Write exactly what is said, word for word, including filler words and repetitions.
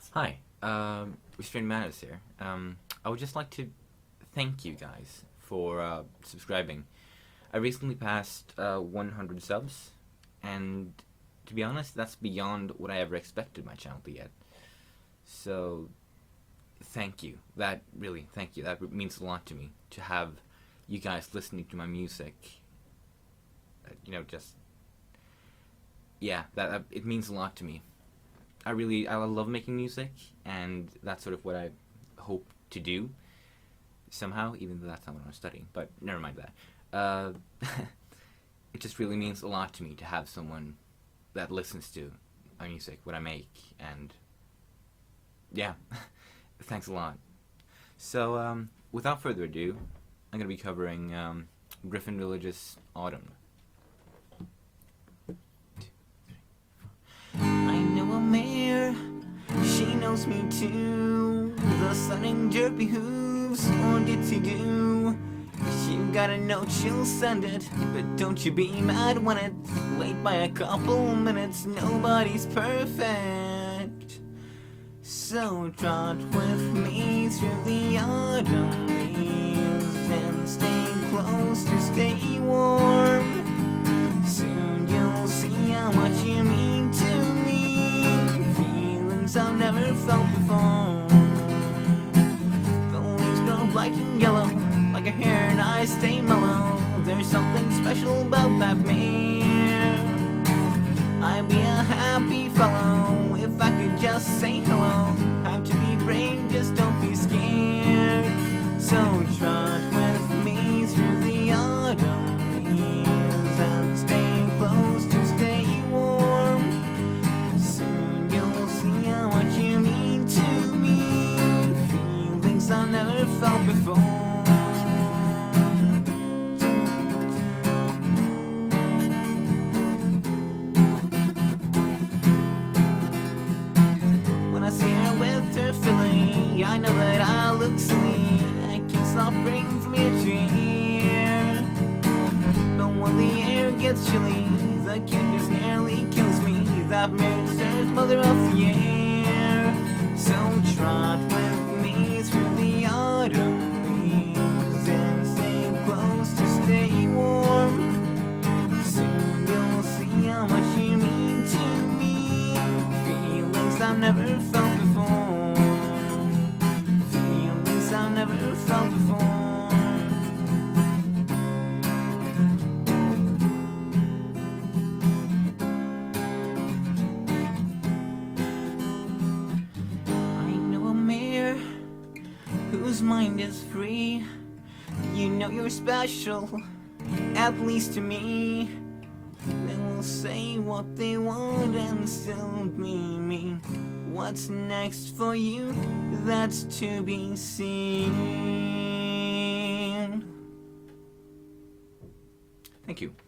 Hi, um, Restrained Matters here. Um, I would just like to thank you guys for uh, subscribing. I recently passed uh, one hundred subs, and to be honest, that's beyond what I ever expected my channel to get. So, thank you. That really, thank you. That means a lot to me to have you guys listening to my music. Uh, you know, just yeah, that uh, it means a lot to me. I really I love making music, and that's sort of what I hope to do somehow, even though that's not what I'm studying. But never mind that. Uh, it just really means a lot to me to have someone that listens to my music, what I make, and yeah, thanks a lot. So, um, without further ado, I'm going to be covering um, Griffin Village's Autumn. I know a mare, she knows me too. The stunning derpy hooves, what did she do? She got a note, she'll send it, but don't you be mad when it's late by a couple minutes. Nobody's perfect. So trot with me through the autumn leaves and stay close to stay warm. Soon you'll see how much you mean to me. Feelings I've never felt before. The leaves grow black and yellow like her hair, and I stay mellow. There's something special about that mare. I'd be a happy fellow if I could just say hello. Have to be brave, just don't be scared. So trot with me through the autumn leaves and stay close to stay warm. Soon you'll see how much you mean to me. Feelings I've never felt before. I know that I look silly, I can't stop praying from ear to ear. But when the air gets chilly, the cuteness nearly kills me. That minister's mother of the air. So trot with me through the autumn leaves and stay close to stay warm. Soon you'll see how much you mean to me. Feelings I've never felt before. I've never felt before. I know a mare whose mind is free. You know you're special, at least to me. They will say what they want and still be me. What's next for you? That's to be seen. Thank you.